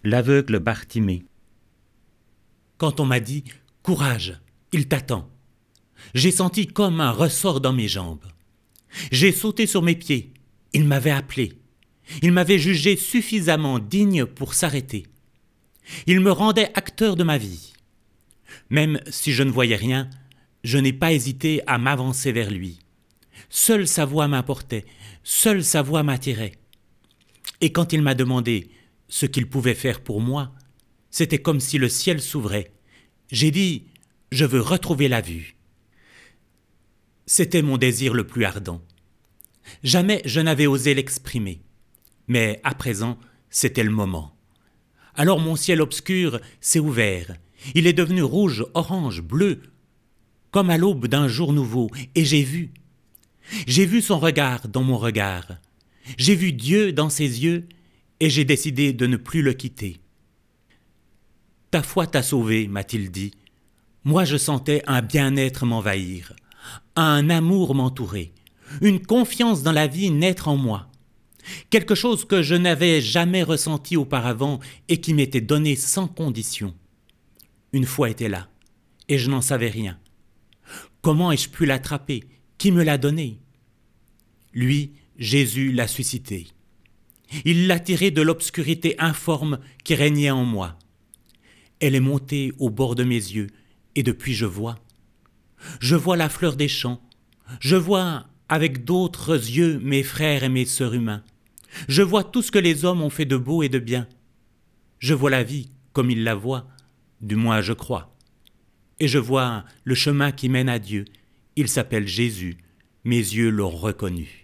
L'aveugle Bartimée. Quand on m'a dit « Courage, il t'attend », j'ai senti comme un ressort dans mes jambes. J'ai sauté sur mes pieds. Il m'avait appelé. Il m'avait jugé suffisamment digne pour s'arrêter. Il me rendait acteur de ma vie. Même si je ne voyais rien, je n'ai pas hésité à m'avancer vers lui. Seule sa voix m'importait, seule sa voix m'attirait. Et quand il m'a demandé ce qu'il pouvait faire pour moi, c'était comme si le ciel s'ouvrait. J'ai dit « Je veux retrouver la vue ». C'était mon désir le plus ardent. Jamais je n'avais osé l'exprimer. Mais à présent, c'était le moment. Alors mon ciel obscur s'est ouvert. Il est devenu rouge, orange, bleu, comme à l'aube d'un jour nouveau. Et j'ai vu. J'ai vu son regard dans mon regard. J'ai vu Dieu dans ses yeux et j'ai décidé de ne plus le quitter. Ta foi t'a sauvé, m'a-t-il dit. Moi je sentais un bien-être m'envahir, un amour m'entourer, une confiance dans la vie naître en moi. Quelque chose que je n'avais jamais ressenti auparavant et qui m'était donné sans condition. Une foi était là, et je n'en savais rien. Comment ai-je pu l'attraper? Qui me l'a donné? Lui, Jésus l'a suscité. Il l'a tirée de l'obscurité informe qui régnait en moi. Elle est montée au bord de mes yeux, et depuis je vois. Je vois la fleur des champs. Je vois avec d'autres yeux mes frères et mes sœurs humains. Je vois tout ce que les hommes ont fait de beau et de bien. Je vois la vie comme ils la voient, du moins je crois. Et je vois le chemin qui mène à Dieu. Il s'appelle Jésus. Mes yeux l'ont reconnu.